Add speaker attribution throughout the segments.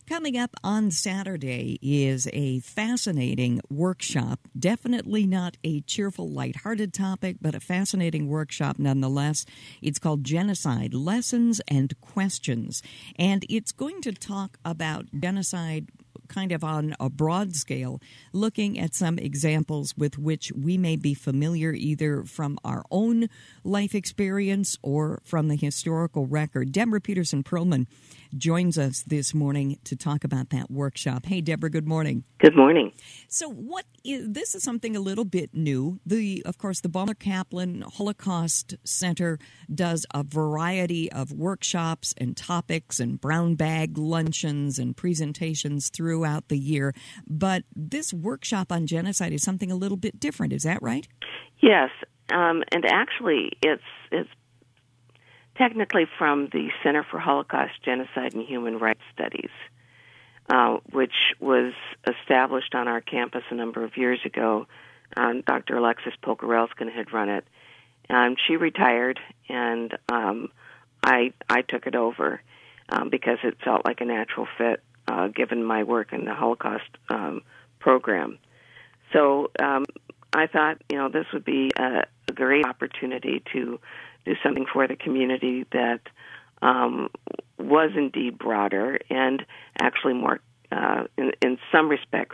Speaker 1: Coming up on Saturday is a fascinating workshop. Definitely not a cheerful, lighthearted topic, but a fascinating workshop nonetheless. It's called Genocide, Lessons and Questions. And it's going to talk about genocide kind of on a broad scale, looking at some examples with which we may be familiar either from our own life experience or from the historical record. Deborah Peterson-Perlman joins us this morning to talk about that workshop. Hey, Deborah, good morning.
Speaker 2: Good morning.
Speaker 1: So this is something a little bit new. Of course, the Ballmer Kaplan Holocaust Center does a variety of workshops and topics and brown bag luncheons and presentations throughout the year. But this workshop on genocide is something a little bit different. Is that right?
Speaker 2: Yes, and actually it's technically from the Center for Holocaust, Genocide, and Human Rights Studies, which was established on our campus a number of years ago. Dr. Alexis Pokorelskin had run it. She retired, and I took it over because it felt like a natural fit given my work in the Holocaust program. So I thought, this would be a great opportunity to do something for the community that was indeed broader and actually more, in some respects,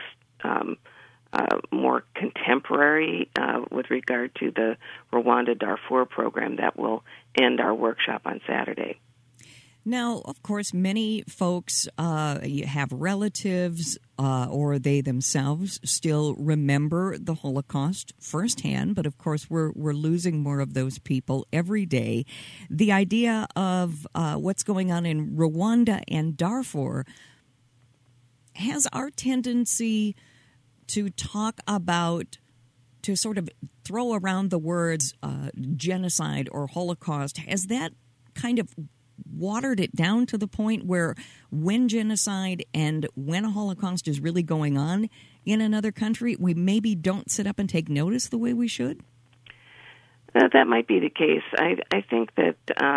Speaker 2: more contemporary with regard to the Rwanda Darfur program that will end our workshop on Saturday.
Speaker 1: Now, of course, many folks have relatives or they themselves still remember the Holocaust firsthand, but of course we're losing more of those people every day. The idea of what's going on in Rwanda and Darfur has our tendency to talk about, to sort of throw around the words genocide or Holocaust. Has that kind of watered it down to the point where when genocide and when a Holocaust is really going on in another country, we maybe don't sit up and take notice the way we should?
Speaker 2: That might be the case. I think that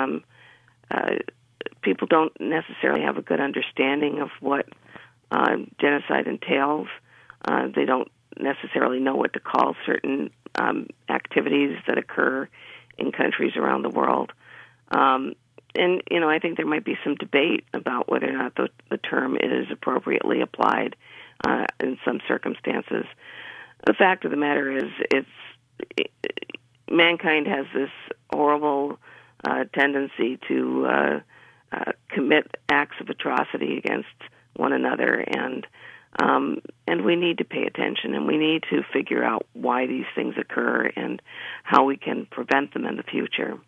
Speaker 2: people don't necessarily have a good understanding of what genocide entails. They don't necessarily know what to call certain activities that occur in countries around the world. And, I think there might be some debate about whether or not the term is appropriately applied in some circumstances. The fact of the matter is, mankind has this horrible tendency to commit acts of atrocity against one another, and we need to pay attention, and we need to figure out why these things occur and how we can prevent them in the future.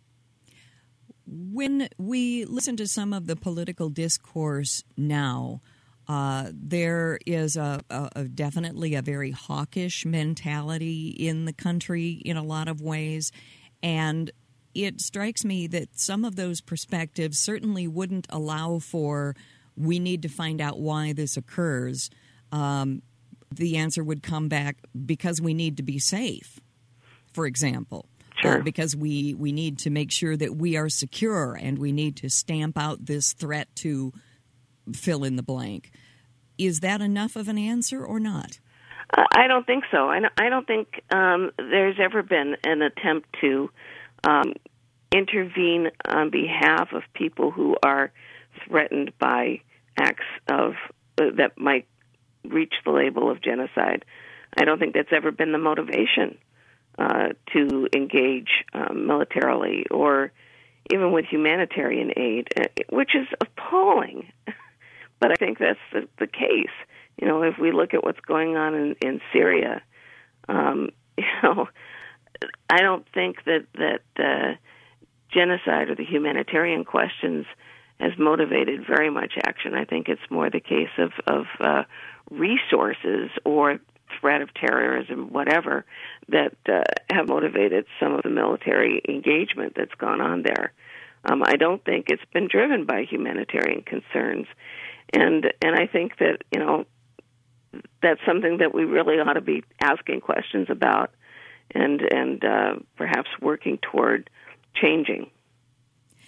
Speaker 1: When we listen to some of the political discourse now, there is definitely a very hawkish mentality in the country in a lot of ways, and it strikes me that some of those perspectives certainly wouldn't allow for, we need to find out why this occurs. The answer would come back, because we need to be safe, for example.
Speaker 2: Sure.
Speaker 1: Because we need to make sure that we are secure, and we need to stamp out this threat to fill in the blank. Is that enough of an answer or not?
Speaker 2: I don't think so. I don't think there's ever been an attempt to intervene on behalf of people who are threatened by acts of that might reach the label of genocide. I don't think that's ever been the motivation to engage militarily or even with humanitarian aid, which is appalling. But I think that's the case. If we look at what's going on in Syria, I don't think that genocide or the humanitarian questions has motivated very much action. I think it's more the case of resources or threat of terrorism, whatever, that have motivated some of the military engagement that's gone on there. I don't think it's been driven by humanitarian concerns, and I think that that's something that we really ought to be asking questions about, and perhaps working toward changing.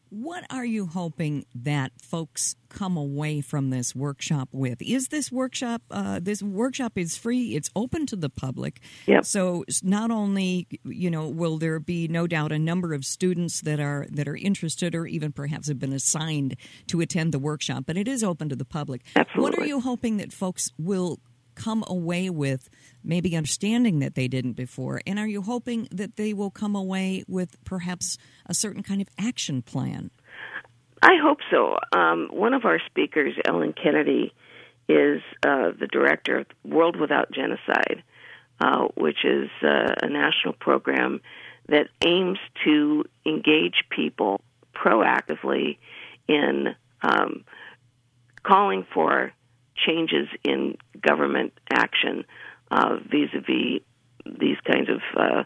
Speaker 1: What are you hoping that folks come away from this workshop with? Is this workshop is free, it's open to the public.
Speaker 2: Yep.
Speaker 1: So not only, will there be no doubt a number of students that are interested or even perhaps have been assigned to attend the workshop, but it is open to the public.
Speaker 2: Absolutely.
Speaker 1: What are you hoping that folks will come away with, maybe understanding that they didn't before? And are you hoping that they will come away with perhaps a certain kind of action plan?
Speaker 2: I hope so. One of our speakers, Ellen Kennedy, is the director of World Without Genocide, which is a national program that aims to engage people proactively in calling for changes in government action vis-a-vis these kinds of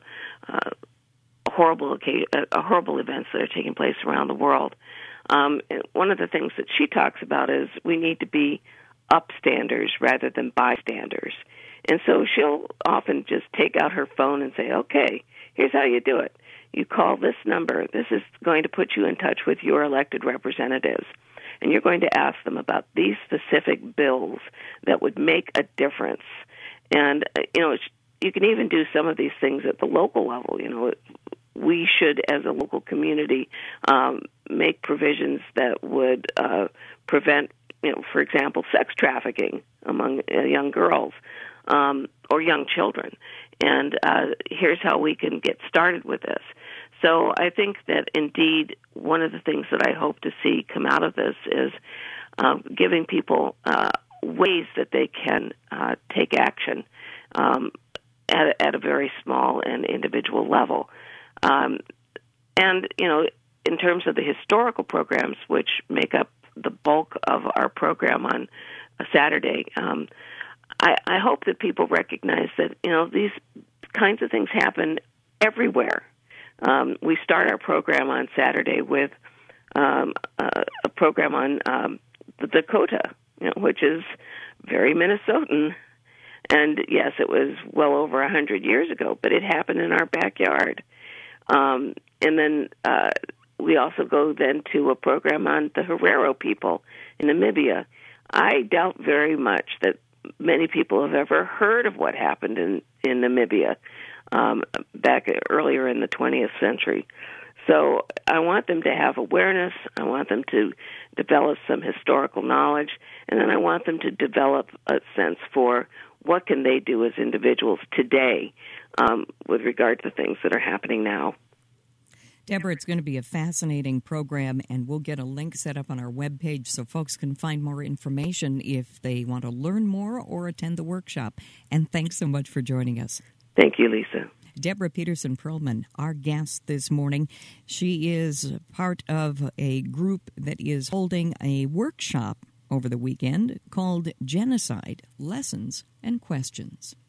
Speaker 2: horrible events that are taking place around the world. One of the things that she talks about is we need to be upstanders rather than bystanders. And so she'll often just take out her phone and say, okay, here's how you do it. You call this number. This is going to put you in touch with your elected representatives. And you're going to ask them about these specific bills that would make a difference. And, you can even do some of these things at the local level. We should, as a local community, make provisions that would prevent, for example, sex trafficking among young girls or young children. And here's how we can get started with this. So I think that, indeed, one of the things that I hope to see come out of this is giving people ways that they can take action at a very small and individual level. And, in terms of the historical programs, which make up the bulk of our program on a Saturday, I hope that people recognize that, these kinds of things happen everywhere. We start our program on Saturday with a program on the Dakota, which is very Minnesotan. And, yes, it was well over 100 years ago, but it happened in our backyard. And then we also go then to a program on the Herero people in Namibia. I doubt very much that many people have ever heard of what happened in Namibia back earlier in the 20th century. So I want them to have awareness. I want them to develop some historical knowledge, and then I want them to develop a sense for what can they do as individuals today with regard to things that are happening now.
Speaker 1: Deborah, it's going to be a fascinating program, and we'll get a link set up on our webpage so folks can find more information if they want to learn more or attend the workshop. And thanks so much for joining us.
Speaker 2: Thank you, Lisa.
Speaker 1: Deborah Peterson-Perlman, our guest this morning. She is part of a group that is holding a workshop over the weekend called Genocide, Lessons and Questions.